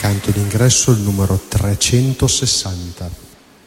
canto d'ingresso il numero 360.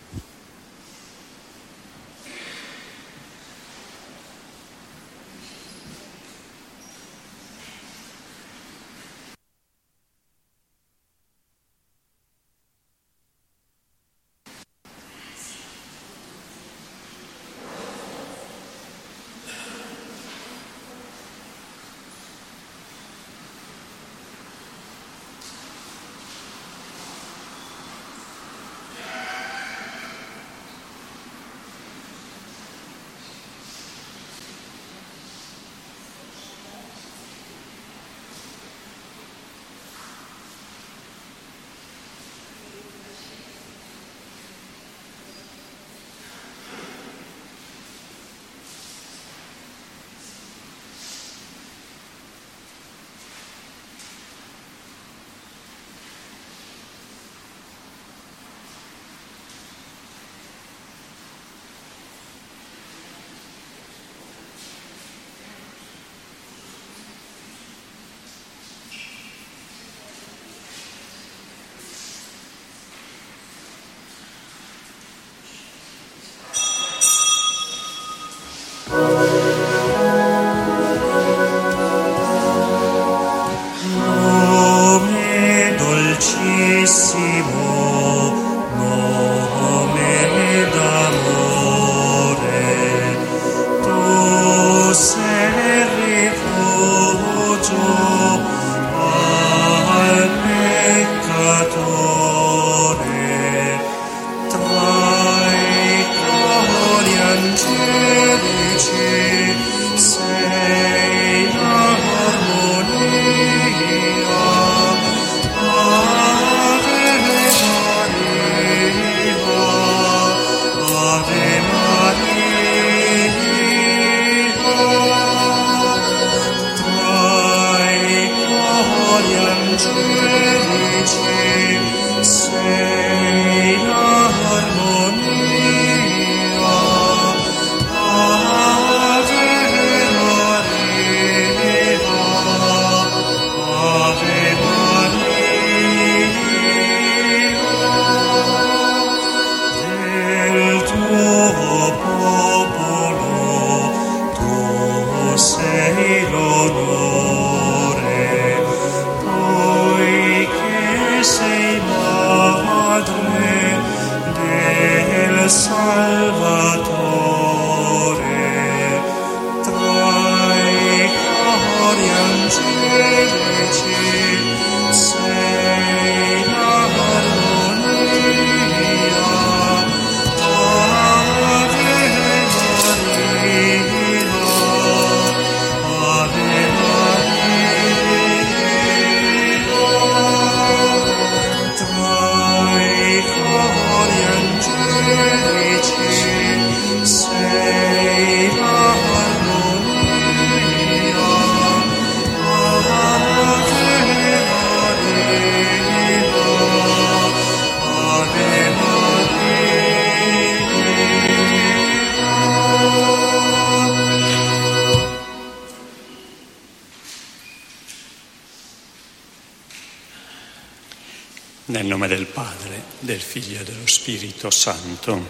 Nel nome del Padre, del Figlio e dello Spirito Santo.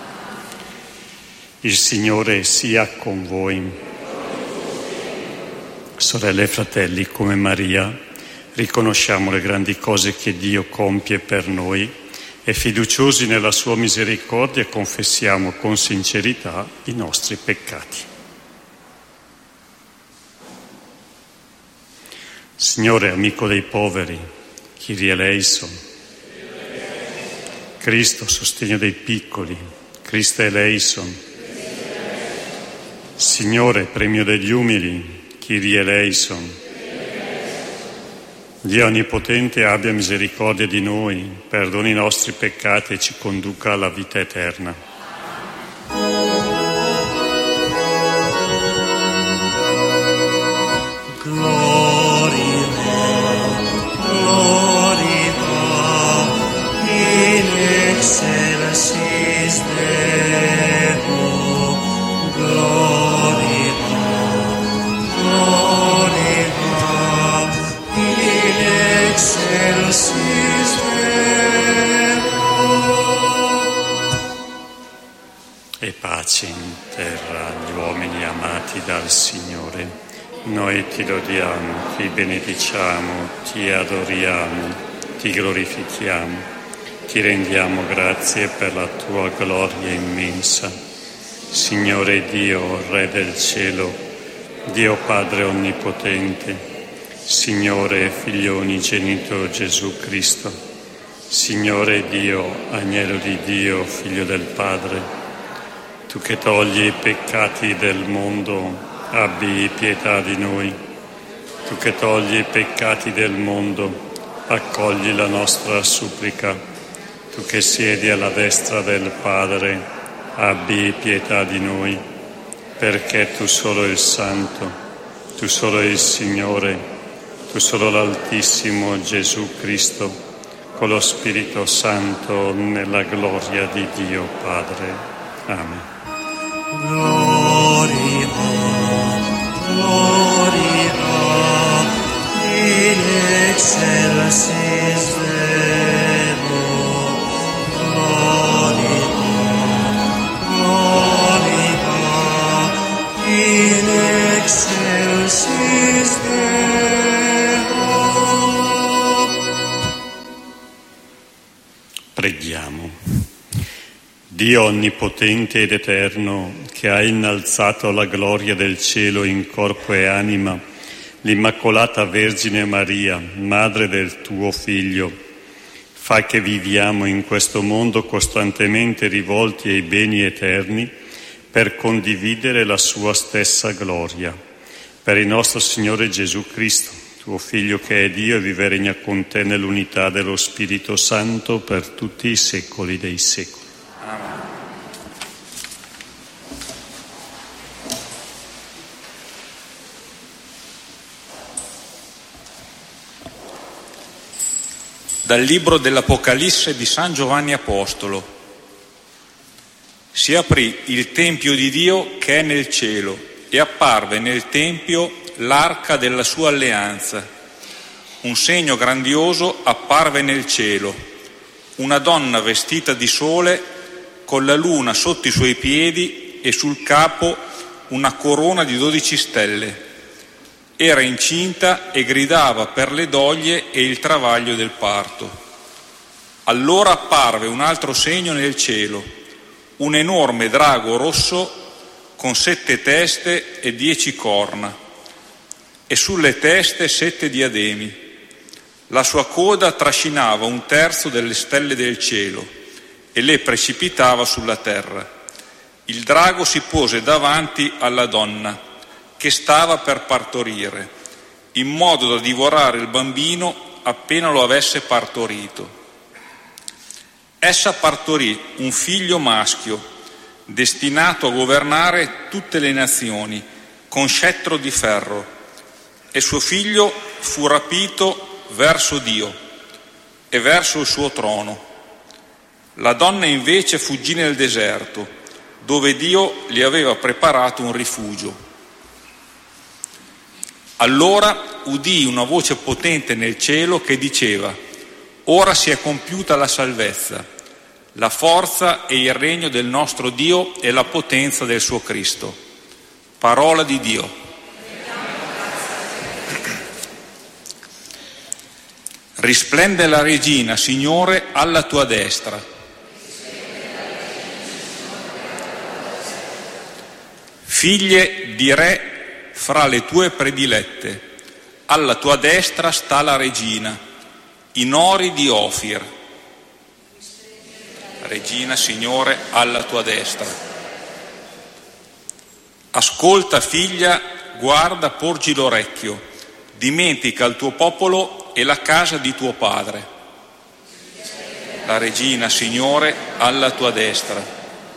Il Signore sia con voi. Sorelle e fratelli, come Maria, riconosciamo le grandi cose che Dio compie per noi e fiduciosi nella sua misericordia confessiamo con sincerità i nostri peccati. Signore, amico dei poveri, Kyrie eleison. Cristo, sostegno dei piccoli, Christe eleison. Signore, premio degli umili, Kyrie eleison. Dio Onnipotente abbia misericordia di noi, perdoni i nostri peccati e ci conduca alla vita eterna. Excelsis e pace in terra agli uomini amati dal Signore. Noi ti lodiamo, ti benediciamo, ti adoriamo, ti glorifichiamo, ti rendiamo grazie per la tua gloria immensa. Signore Dio, Re del cielo, Dio Padre onnipotente, Signore Figlio unigenito Gesù Cristo, Signore Dio, Agnello di Dio, Figlio del Padre, tu che togli i peccati del mondo, abbi pietà di noi. Tu che togli i peccati del mondo, accogli la nostra supplica. Tu che siedi alla destra del Padre, abbi pietà di noi, perché tu solo il Santo, tu solo il Signore, tu solo l'Altissimo Gesù Cristo, con lo Spirito Santo, nella gloria di Dio Padre. Amen. Gloria, gloria, in excelsis Deo, gloria, gloria, in excelsis Deo. Preghiamo. Dio onnipotente ed eterno, che ha innalzato alla gloria del cielo in corpo e anima l'Immacolata Vergine Maria, madre del tuo Figlio, fa che viviamo in questo mondo costantemente rivolti ai beni eterni per condividere la sua stessa gloria. Per il nostro Signore Gesù Cristo, tuo Figlio che è Dio e vive e regna con te nell'unità dello Spirito Santo per tutti i secoli dei secoli. Dal libro dell'Apocalisse di San Giovanni Apostolo. Si aprì il Tempio di Dio che è nel cielo e apparve nel Tempio l'arca della sua alleanza. Un segno grandioso apparve nel cielo, una donna vestita di sole con la luna sotto i suoi piedi e sul capo una corona di 12 stelle. Era incinta e gridava per le doglie e il travaglio del parto. Allora apparve un altro segno nel cielo, un enorme drago rosso con 7 teste e 10 corna, e sulle teste 7 diademi. La sua coda trascinava 1/3 delle stelle del cielo e le precipitava sulla terra. Il drago si pose davanti alla donna che stava per partorire, in modo da divorare il bambino appena lo avesse partorito. Essa partorì un figlio maschio, destinato a governare tutte le nazioni, con scettro di ferro, e suo figlio fu rapito verso Dio e verso il suo trono. La donna invece fuggì nel deserto, dove Dio gli aveva preparato un rifugio. Allora udì una voce potente nel cielo che diceva: ora si è compiuta la salvezza, la forza e il regno del nostro Dio e la potenza del suo Cristo. Parola di Dio. Risplende la regina, Signore, alla tua destra. Figlie di re fra le tue predilette, alla tua destra sta la regina, i nori di Ofir. Regina, Signore, alla tua destra. Ascolta, figlia, guarda, porgi l'orecchio, dimentica il tuo popolo e la casa di tuo padre. La regina, Signore, alla tua destra.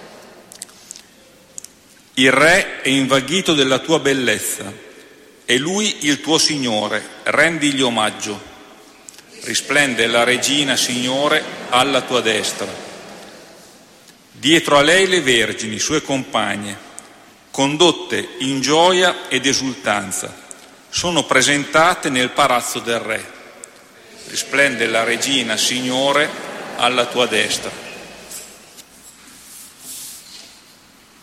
Il re è invaghito della tua bellezza, e lui il tuo Signore, rendigli omaggio. Risplende la regina, Signore, alla tua destra. Dietro a lei le vergini, sue compagne, condotte in gioia ed esultanza, sono presentate nel palazzo del re. Risplende la regina, Signore, alla tua destra.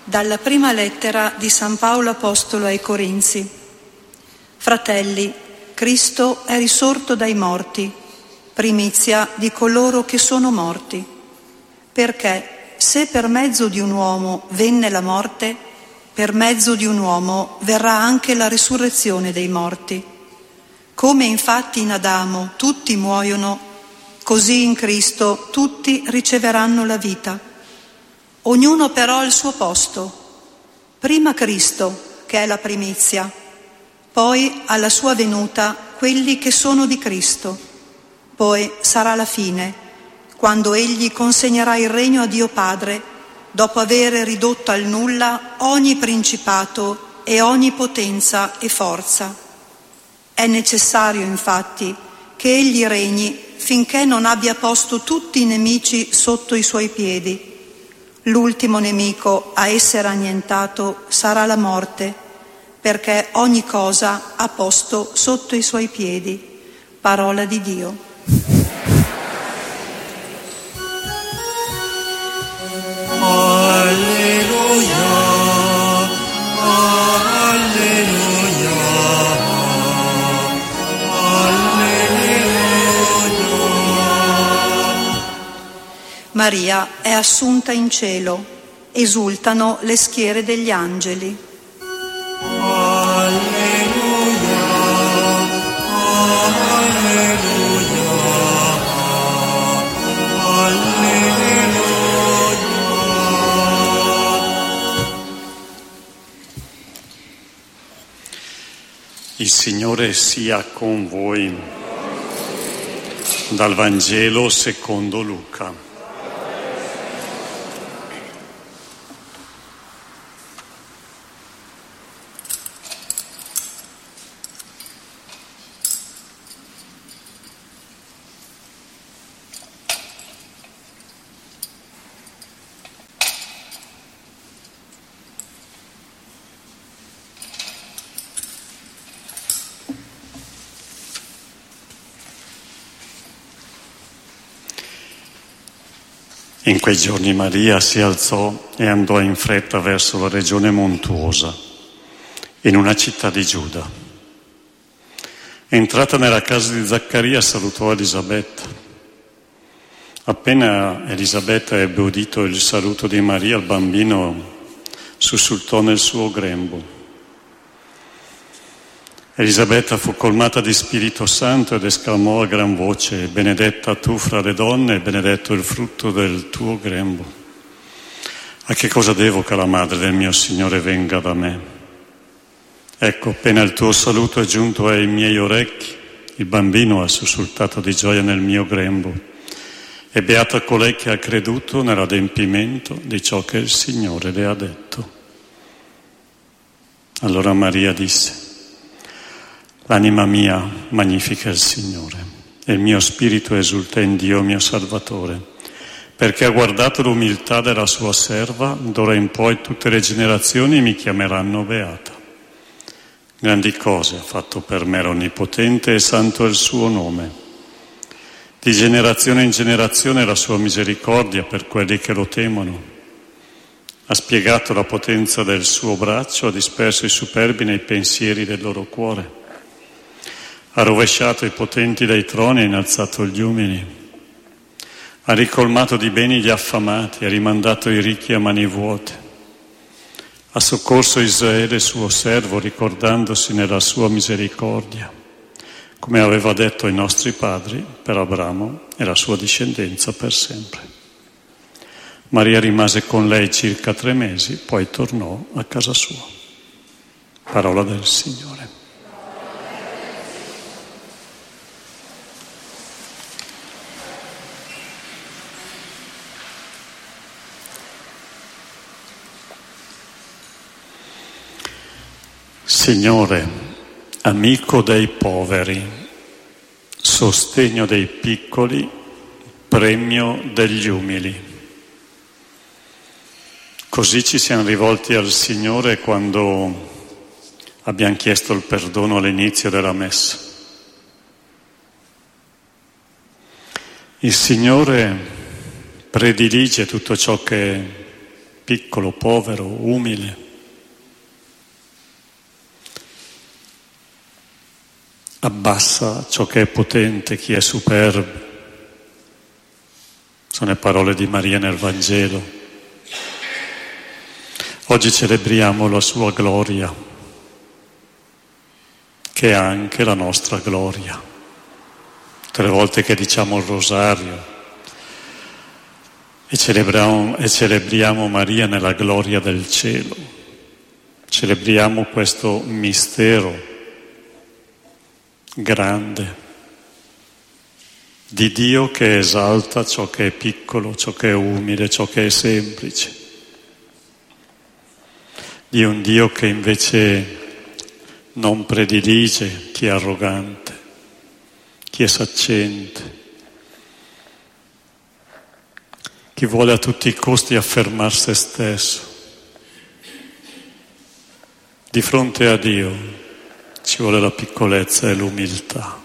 Dalla prima lettera di San Paolo Apostolo ai Corinzi. Fratelli, Cristo è risorto dai morti, primizia di coloro che sono morti, perché se per mezzo di un uomo venne la morte, per mezzo di un uomo verrà anche la risurrezione dei morti. Come infatti in Adamo tutti muoiono, così in Cristo tutti riceveranno la vita. Ognuno però al suo posto. Prima Cristo, che è la primizia, poi alla sua venuta quelli che sono di Cristo. Poi sarà la fine, quando Egli consegnerà il regno a Dio Padre, dopo aver ridotto al nulla ogni principato e ogni potenza e forza. È necessario, infatti, che Egli regni finché non abbia posto tutti i nemici sotto i suoi piedi. L'ultimo nemico a essere annientato sarà la morte, perché ogni cosa ha posto sotto i suoi piedi. Parola di Dio. Alleluia, alleluia, alleluia. Maria è assunta in cielo, esultano le schiere degli angeli. Alleluia, alleluia, alleluia. Il Signore sia con voi. Dal Vangelo secondo Luca. In quei giorni Maria si alzò e andò in fretta verso la regione montuosa, in una città di Giuda. Entrata nella casa di Zaccaria salutò Elisabetta. Appena Elisabetta ebbe udito il saluto di Maria, il bambino sussultò nel suo grembo. Elisabetta fu colmata di Spirito Santo ed esclamò a gran voce: benedetta tu fra le donne e benedetto il frutto del tuo grembo. A che cosa devo che la madre del mio Signore venga da me? Ecco, appena il tuo saluto è giunto ai miei orecchi, il bambino ha sussultato di gioia nel mio grembo. E beata colei che ha creduto nell'adempimento di ciò che il Signore le ha detto. Allora Maria disse: l'anima mia magnifica il Signore, e il mio spirito esulta in Dio mio Salvatore, perché ha guardato l'umiltà della sua serva. D'ora in poi tutte le generazioni mi chiameranno beata. Grandi cose ha fatto per me l'Onnipotente, e santo è il suo nome. Di generazione in generazione la sua misericordia per quelli che lo temono. Ha spiegato la potenza del suo braccio, ha disperso i superbi nei pensieri del loro cuore. Ha rovesciato i potenti dai troni e innalzato gli umili. Ha ricolmato di beni gli affamati, ha rimandato i ricchi a mani vuote. Ha soccorso Israele suo servo, ricordandosi nella sua misericordia, come aveva detto ai nostri padri, per Abramo e la sua discendenza per sempre. Maria rimase con lei circa 3 mesi, poi tornò a casa sua. Parola del Signore. Signore, amico dei poveri, sostegno dei piccoli, premio degli umili. Così ci siamo rivolti al Signore quando abbiamo chiesto il perdono all'inizio della Messa. Il Signore predilige tutto ciò che piccolo, povero, umile. Abbassa ciò che è potente, chi è superbo. Sono le parole di Maria nel Vangelo. Oggi celebriamo la sua gloria, che è anche la nostra gloria. Tutte le volte che diciamo il rosario e celebriamo Maria nella gloria del cielo, celebriamo questo mistero grande di Dio che esalta ciò che è piccolo, ciò che è umile, ciò che è semplice, di un Dio che invece non predilige chi è arrogante, chi è saccente, chi vuole a tutti i costi affermare se stesso. Di fronte a Dio ci vuole la piccolezza e l'umiltà.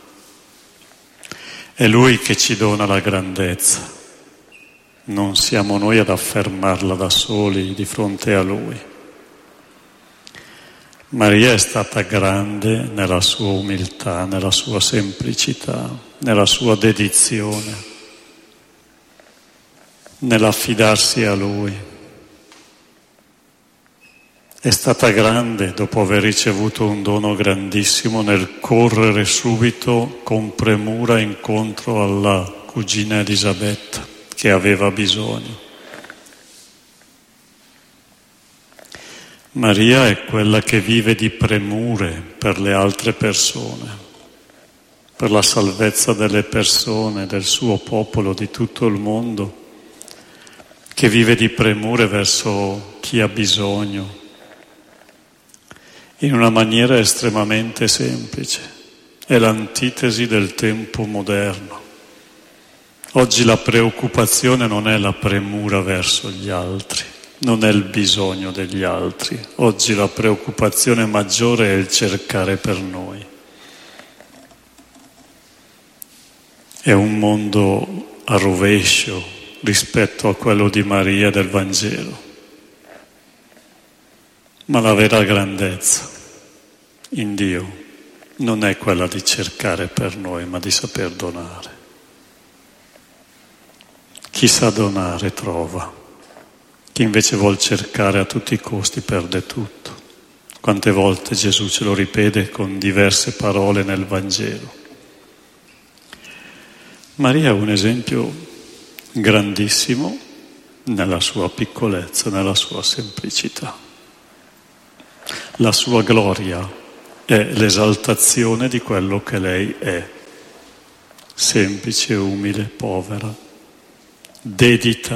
È Lui che ci dona la grandezza, non siamo noi ad affermarla da soli di fronte a Lui. Maria è stata grande nella sua umiltà, nella sua semplicità, nella sua dedizione, nell'affidarsi a Lui. È stata grande dopo aver ricevuto un dono grandissimo nel correre subito con premura incontro alla cugina Elisabetta che aveva bisogno. Maria è quella che vive di premure per le altre persone, per la salvezza delle persone, del suo popolo, di tutto il mondo, che vive di premure verso chi ha bisogno, in una maniera estremamente semplice. È l'antitesi del tempo moderno. Oggi la preoccupazione non è la premura verso gli altri, non è il bisogno degli altri. Oggi la preoccupazione maggiore è il cercare per noi. È un mondo a rovescio rispetto a quello di Maria del Vangelo. Ma la vera grandezza in Dio non è quella di cercare per noi, ma di saper donare. Chi sa donare trova, chi invece vuol cercare a tutti i costi perde tutto. Quante volte Gesù ce lo ripete con diverse parole nel Vangelo. Maria è un esempio grandissimo nella sua piccolezza, nella sua semplicità. La sua gloria è l'esaltazione di quello che lei è, semplice, umile, povera, dedita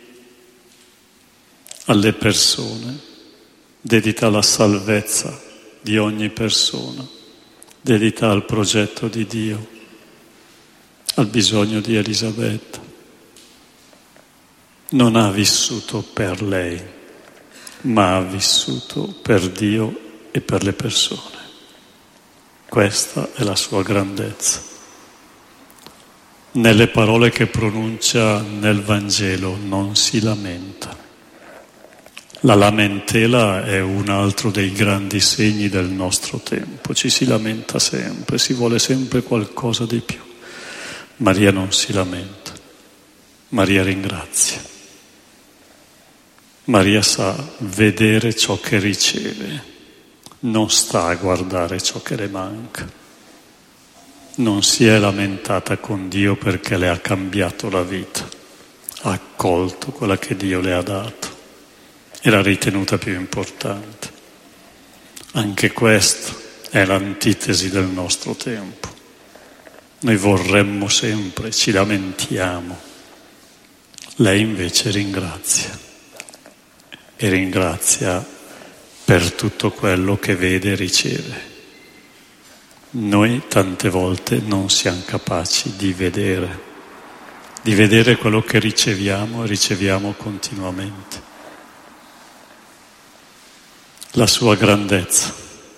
alle persone, dedita alla salvezza di ogni persona, dedita al progetto di Dio, al bisogno di Elisabetta. Non ha vissuto per lei, ma ha vissuto per Dio e per le persone. Questa è la sua grandezza. Nelle parole che pronuncia nel Vangelo non si lamenta. La lamentela è un altro dei grandi segni del nostro tempo. Ci si lamenta sempre, si vuole sempre qualcosa di più. Maria non si lamenta, Maria ringrazia. Maria sa vedere ciò che riceve, non sta a guardare ciò che le manca. Non si è lamentata con Dio perché le ha cambiato la vita, ha accolto quella che Dio le ha dato e l'ha ritenuta più importante. Anche questo è l'antitesi del nostro tempo. Noi vorremmo sempre, ci lamentiamo, lei invece ringrazia. E ringrazia per tutto quello che vede e riceve. Noi tante volte non siamo capaci di vedere quello che riceviamo e riceviamo continuamente. La sua grandezza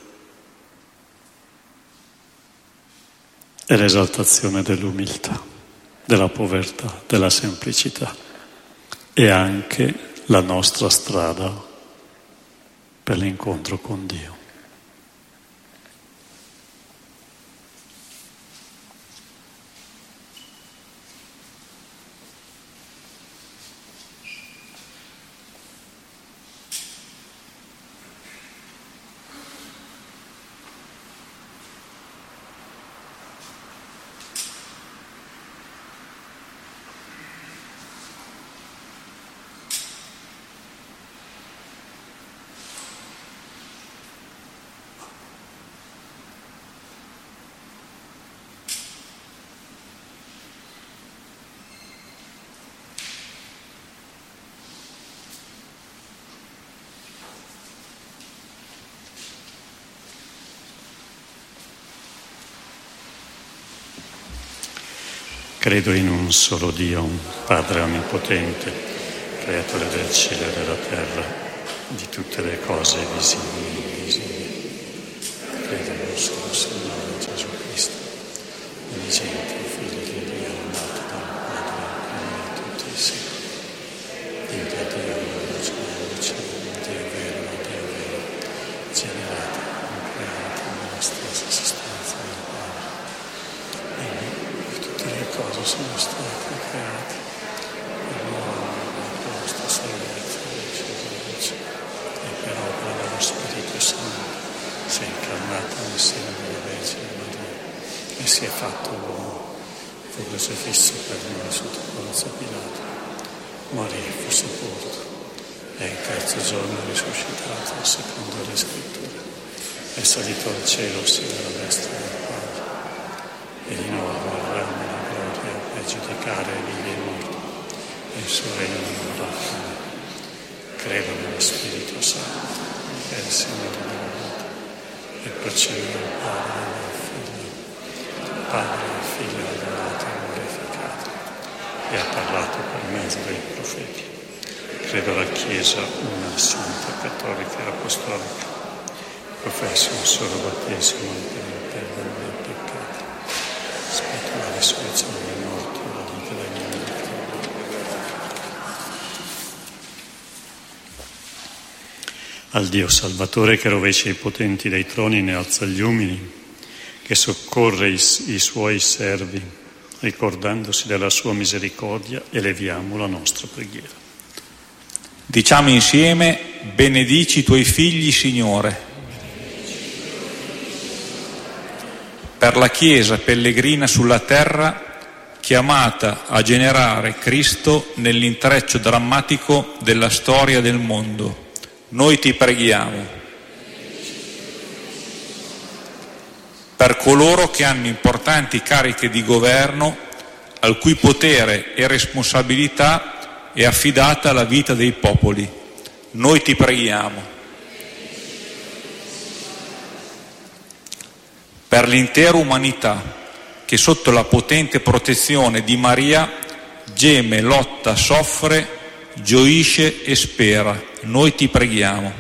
è l'esaltazione dell'umiltà, della povertà, della semplicità e anche la nostra strada per l'incontro con Dio. Credo in un solo Dio, un Padre onnipotente, creatore del cielo e della terra, di tutte le cose visibili e invisibili. Credo in un solo Signore Gesù Cristo, unigente, Figlio di Dio, nato dal Padre, prima di tutti i secoli. Dio da Dio, luce della luce, Dio vero, generato, creato nella stessa sostanza del Padre. Le cose sono state create per la nostra salvezza, luce, e per opera dello Spirito Santo si è incarnato nel seno della Vergine Maria e si è fatto uomo, fu crocifisso per noi sotto Ponzio Pilato, morì, fu sepolto e il terzo giorno risuscitato secondo le Scritture, è salito al cielo sino alla destra del Padre e di nuovo verrà nella gloria per giudicare i vivi e i morti e il suo regno non avrà fine. Credo nello Spirito Santo, che è il Signore della vita, e procede dal Padre e dal Figlio. Il Padre e il Figlio ha adorato e glorificato e ha parlato per mezzo dei profeti. Credo alla Chiesa una santa, cattolica e apostolica. Professo un solo battesimo per il perdono dei peccati. Aspetto la risurrezione dei morti e la vita degli morti. Al Dio Salvatore che rovescia i potenti dai troni e ne alza gli umili, che soccorre i suoi servi, ricordandosi della sua misericordia, eleviamo la nostra preghiera. Diciamo insieme: benedici i tuoi figli, Signore. Per la Chiesa pellegrina sulla terra, chiamata a generare Cristo nell'intreccio drammatico della storia del mondo, noi ti preghiamo. Per coloro che hanno importanti cariche di governo, al cui potere e responsabilità è affidata la vita dei popoli, noi ti preghiamo. Per l'intera umanità che sotto la potente protezione di Maria geme, lotta, soffre, gioisce e spera, noi ti preghiamo.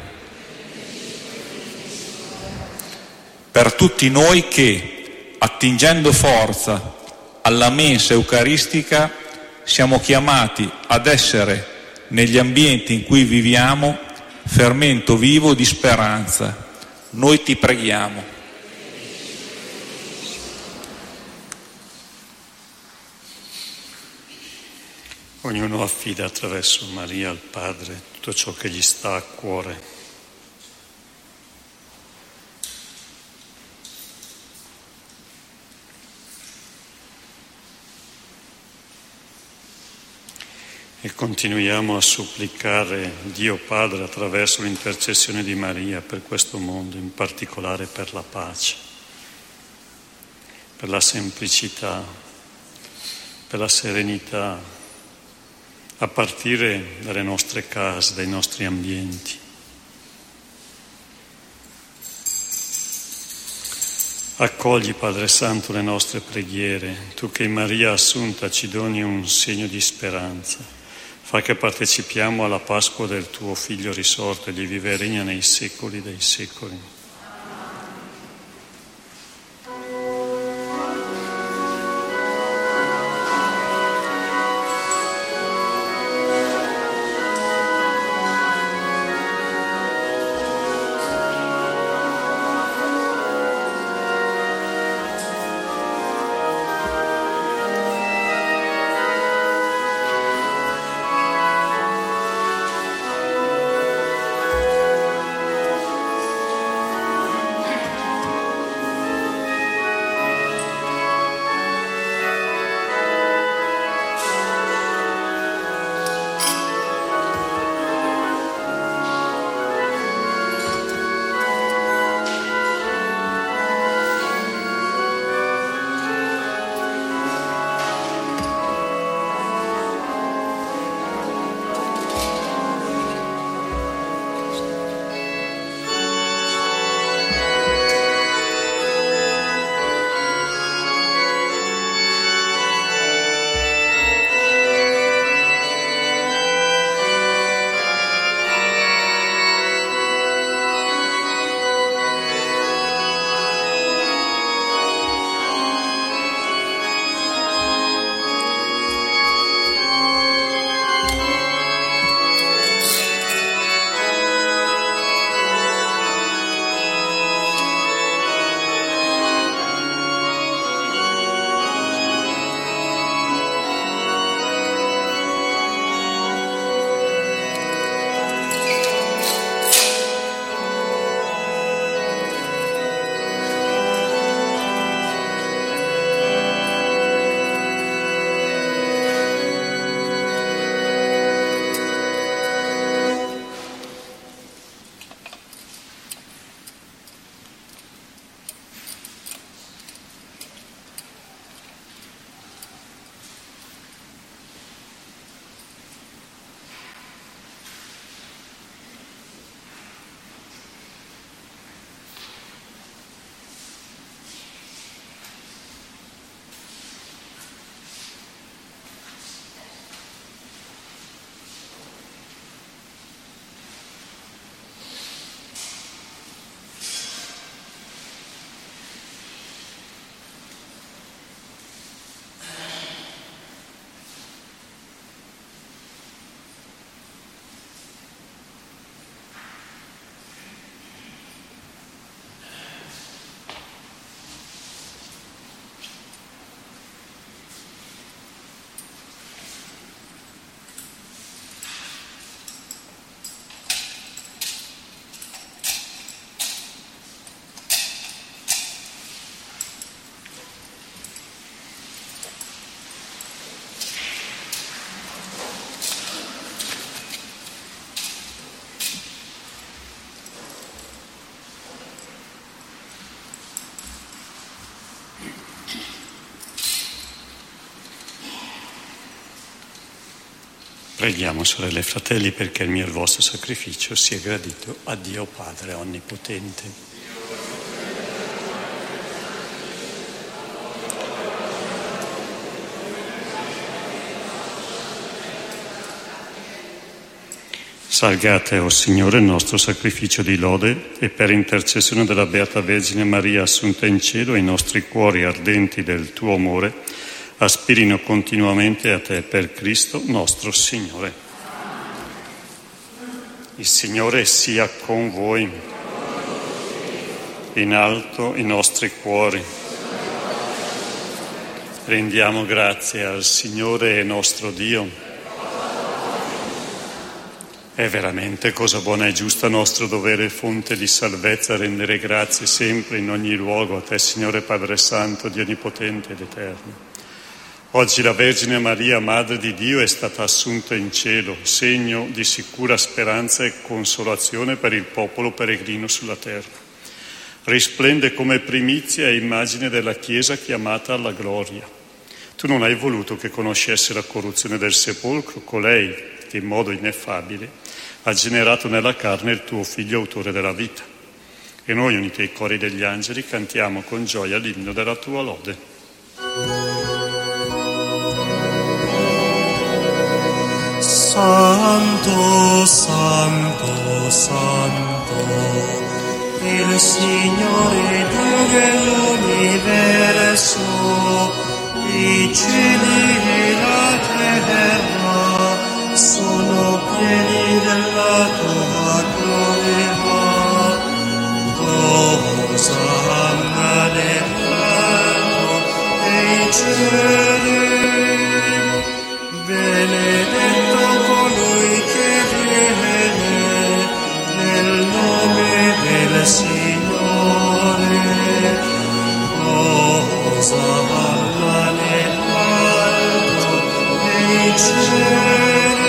Per tutti noi che, attingendo forza alla mensa eucaristica, siamo chiamati ad essere, negli ambienti in cui viviamo, fermento vivo di speranza, noi ti preghiamo. Ognuno affida attraverso Maria al Padre tutto ciò che gli sta a cuore. E continuiamo a supplicare Dio Padre attraverso l'intercessione di Maria per questo mondo, in particolare per la pace, per la semplicità, per la serenità, a partire dalle nostre case, dai nostri ambienti. Accogli, Padre Santo, le nostre preghiere, tu che in Maria Assunta ci doni un segno di speranza. Fa che partecipiamo alla Pasqua del tuo Figlio risorto e di vive e regna nei secoli dei secoli. Preghiamo, sorelle e fratelli, perché il mio e il vostro sacrificio sia gradito a Dio Padre Onnipotente. Salgate, o Signore, il nostro sacrificio di lode e per intercessione della Beata Vergine Maria assunta in cielo, i nostri cuori ardenti del tuo amore aspirino continuamente a te per Cristo nostro Signore. Il Signore sia con voi. In alto i nostri cuori. Rendiamo grazie al Signore nostro Dio. È veramente cosa buona e giusta, nostro dovere e fonte di salvezza, rendere grazie sempre in ogni luogo a te, Signore Padre Santo, Dio Onnipotente ed Eterno. Oggi la Vergine Maria, Madre di Dio, è stata assunta in cielo, segno di sicura speranza e consolazione per il popolo peregrino sulla terra. Risplende come primizia e immagine della Chiesa chiamata alla gloria. Tu non hai voluto che conoscesse la corruzione del sepolcro, colei che in modo ineffabile ha generato nella carne il tuo Figlio, autore della vita. E noi, uniti ai cori degli angeli, cantiamo con gioia l'inno della tua lode. Santo, Santo, Santo, il Signore Dio dell'universo, i cieli e la terra sono pieni della tua gloria. Osanna nell'alto dei cieli, benedetto colui che viene nel nome del Signore. Osanna nell'alto dei cieli.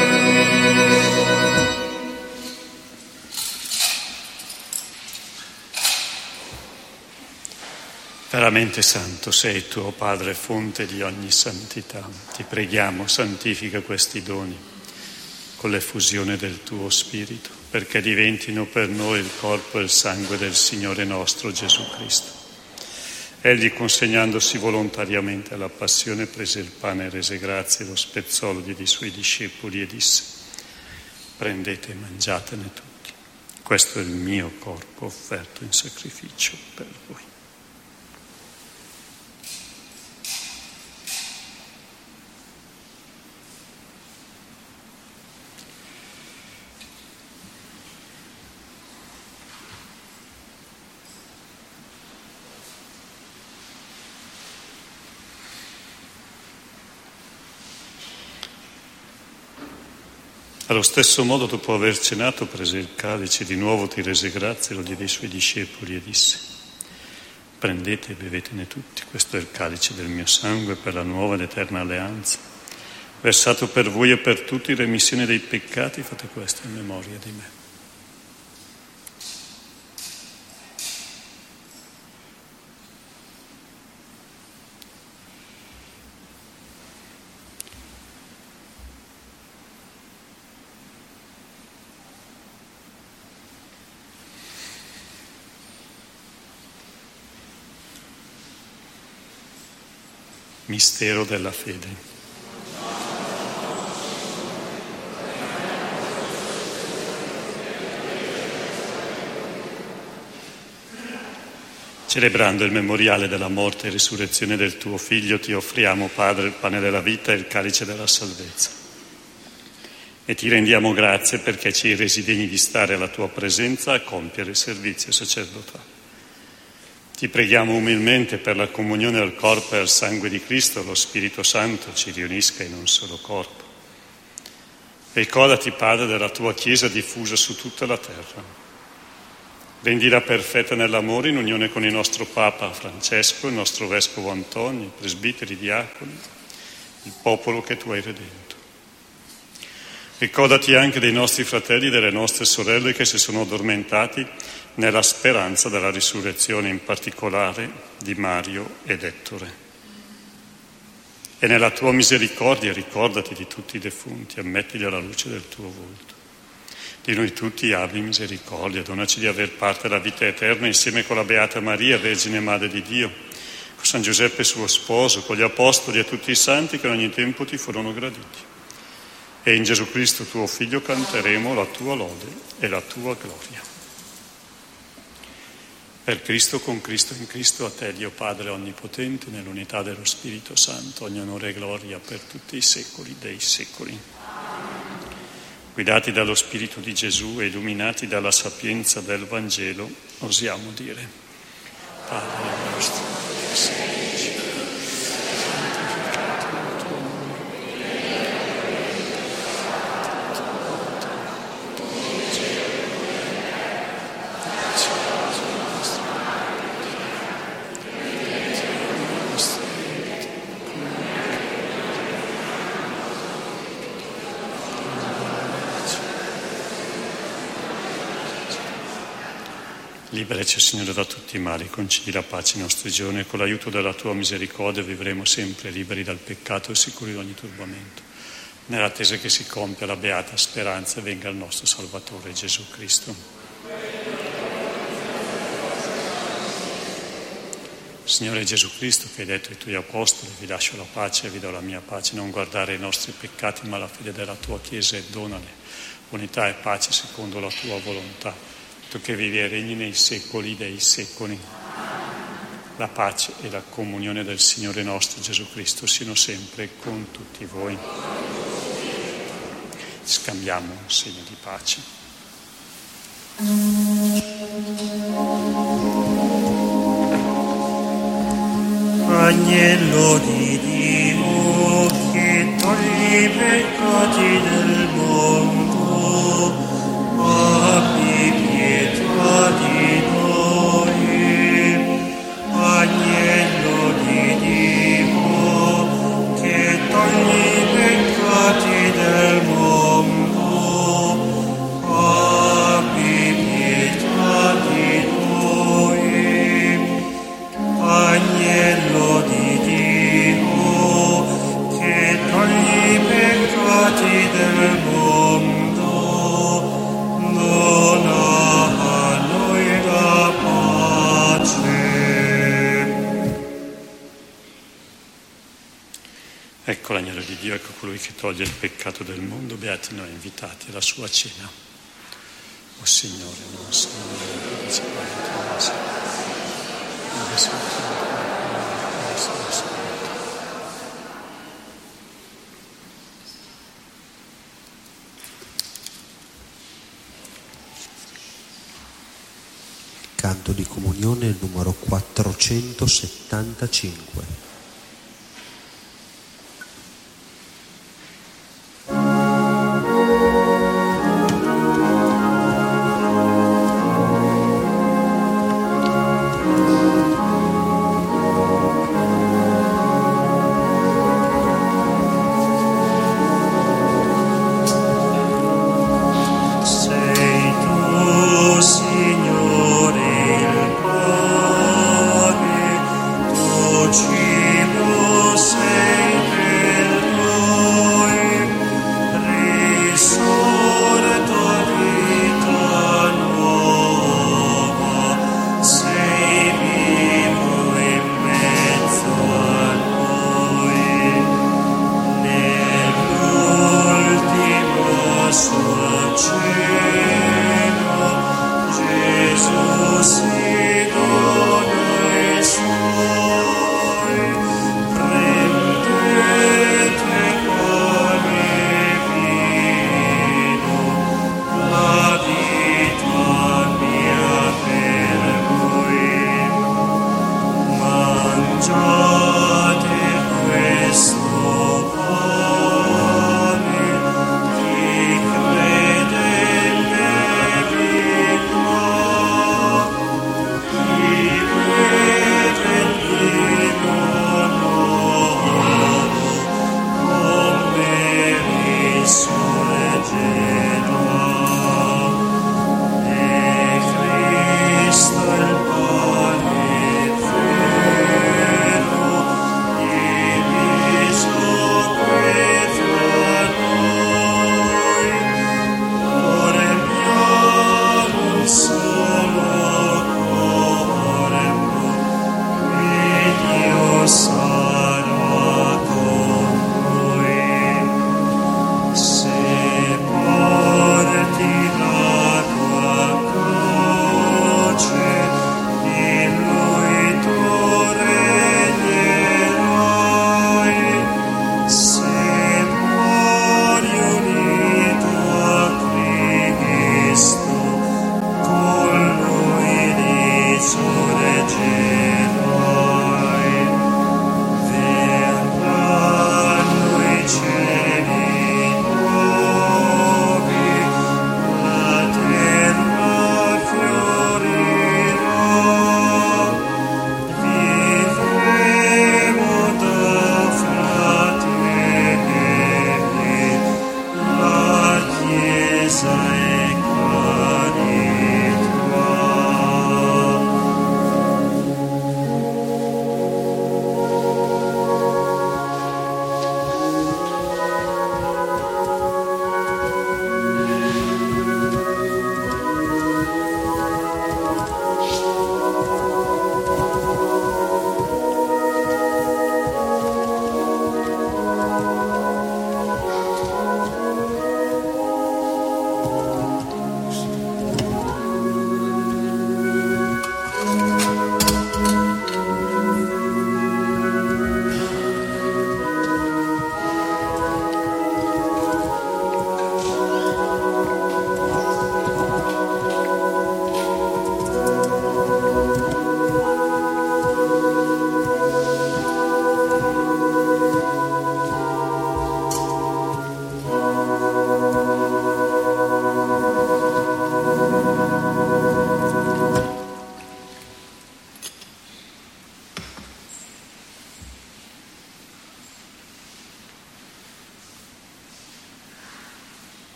Veramente santo sei tuo Padre, fonte di ogni santità. Ti preghiamo, santifica questi doni con l'effusione del tuo Spirito, perché diventino per noi il corpo e il sangue del Signore nostro Gesù Cristo. Egli, consegnandosi volontariamente alla passione, prese il pane e rese grazie, lo spezzò, lo diede ai suoi discepoli e disse: prendete e mangiatene tutti. Questo è il mio corpo offerto in sacrificio per voi. Allo stesso modo, dopo aver cenato, prese il calice, di nuovo ti rese grazie, lo diede ai suoi discepoli e disse: prendete e bevetene tutti, questo è il calice del mio sangue per la nuova ed eterna alleanza, versato per voi e per tutti in remissione dei peccati. Fate questo in memoria di me. Mistero della fede. Celebrando il memoriale della morte e risurrezione del tuo Figlio, ti offriamo, Padre, il pane della vita e il calice della salvezza. E ti rendiamo grazie perché ci hai resi degni di stare alla tua presenza a compiere il servizio sacerdotale. Ti preghiamo umilmente per la comunione al corpo e al sangue di Cristo, lo Spirito Santo ci riunisca in un solo corpo. Ricordati, Padre, della tua Chiesa diffusa su tutta la terra. Rendila perfetta nell'amore in unione con il nostro Papa Francesco, il nostro Vescovo Antonio, i presbiteri, i diaconi, il popolo che tu hai redento. Ricordati anche dei nostri fratelli e delle nostre sorelle che si sono addormentati nella speranza della risurrezione, in particolare di Mario ed Ettore. E nella tua misericordia ricordati di tutti i defunti, ammettili alla luce del tuo volto. Di noi tutti abbi misericordia, donaci di aver parte alla vita eterna insieme con la Beata Maria, Vergine Madre di Dio, con San Giuseppe suo sposo, con gli Apostoli e tutti i santi che in ogni tempo ti furono graditi. E in Gesù Cristo tuo Figlio canteremo la tua lode e la tua gloria. Per Cristo, con Cristo, in Cristo, a te, Dio Padre Onnipotente, nell'unità dello Spirito Santo, ogni onore e gloria per tutti i secoli dei secoli. Guidati dallo Spirito di Gesù e illuminati dalla sapienza del Vangelo, osiamo dire: Padre nostro, che sei in cielo, santificato il tuo nome. Liberaci, Signore, da tutti i mali, concedi la pace ai nostri giorni e con l'aiuto della tua misericordia vivremo sempre liberi dal peccato e sicuri di ogni turbamento, nell'attesa che si compia la beata speranza e venga il nostro Salvatore Gesù Cristo. Signore Gesù Cristo, che hai detto ai tuoi apostoli: vi lascio la pace e vi do la mia pace, non guardare i nostri peccati ma la fede della tua Chiesa e donale unità e pace secondo la tua volontà. Tu che vivi e regni nei secoli dei secoli. La pace e la comunione del Signore nostro Gesù Cristo siano sempre con tutti voi. Scambiamo un segno di pace. Agnello di Dio che togli i peccati del mondo, abbi pietà di noi. Agnello di Dio che togli i peccati del mondo, abbi pietà di noi. Agnello di Dio che togli i peccati del mondo, dona a noi la pace. Ecco l'agnello di Dio, ecco colui che toglie il peccato del mondo. Beati noi invitati alla sua cena. O Signore, non sono Canto di comunione numero 475. Sei tu, Signore, il Padre, tu ci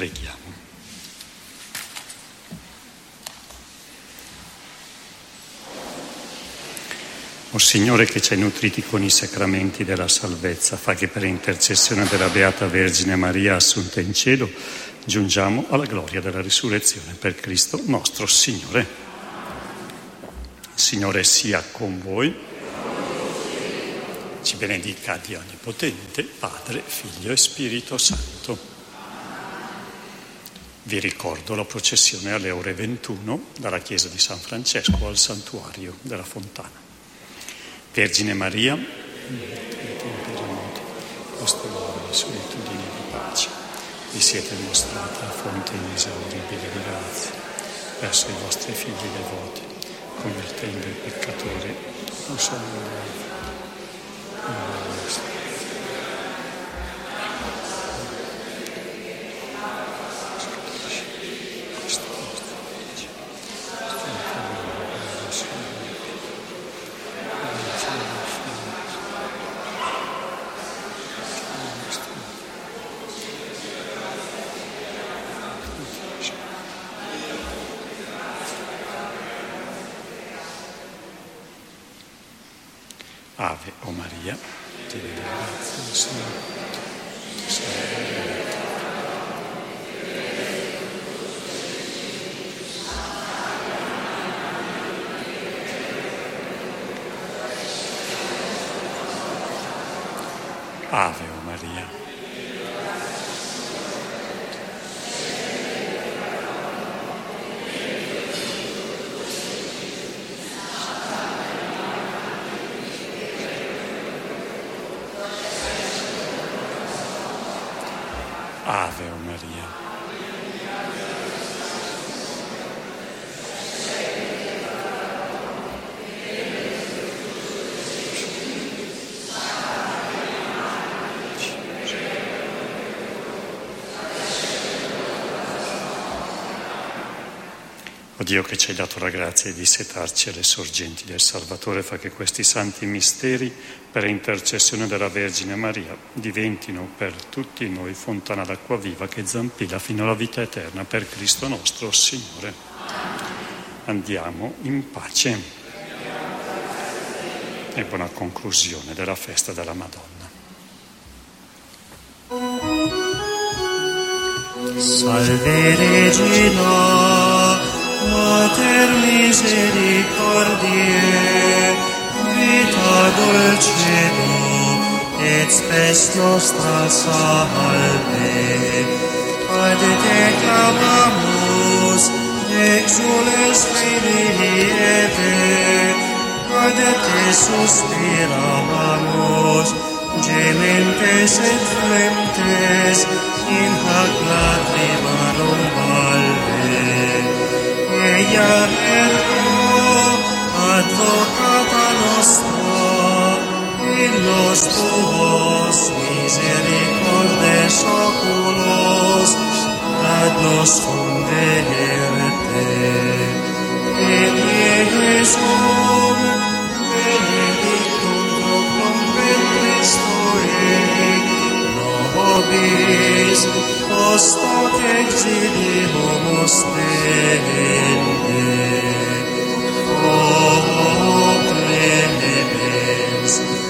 Preghiamo. O Signore, che ci hai nutriti con i sacramenti della salvezza, fa che per intercessione della Beata Vergine Maria assunta in cielo giungiamo alla gloria della risurrezione per Cristo nostro Signore. Il Signore sia con voi. Ci benedica Dio Onnipotente, Padre, Figlio e Spirito Santo. Vi ricordo la processione alle ore 21 dalla chiesa di San Francesco al santuario della Fontana. Vergine Maria, vostre uomini, solitudine di pace, vi siete mostrata fonte inesauribile di grazia verso i vostri figli devoti, convertendo i peccatori non solo Ave o Maria, piena di grazia, il Signore Ave o Maria. Ave o Maria. O Dio, che ci hai dato la grazia di dissetarci alle sorgenti del Salvatore, fa che questi santi misteri, per intercessione della Vergine Maria, diventino per tutti noi fontana d'acqua viva che zampilla fino alla vita eterna per Cristo nostro Signore. Andiamo in pace e buona conclusione della festa della Madonna. Salve Regina, Mater misericordiae, vita dulcedo, et spes nostra salve. Ad te clamamus, exules Filii Eve, ad te suspiramus, gementes et flentes, in hac lacrimarum valve. Ea ergo, advocata nostra, in nos tuos misericordes oculos, ad nos converte. Et Iesum, benedictum fructum ventris tui, nobis post hoc exiliumus tende. O clemens,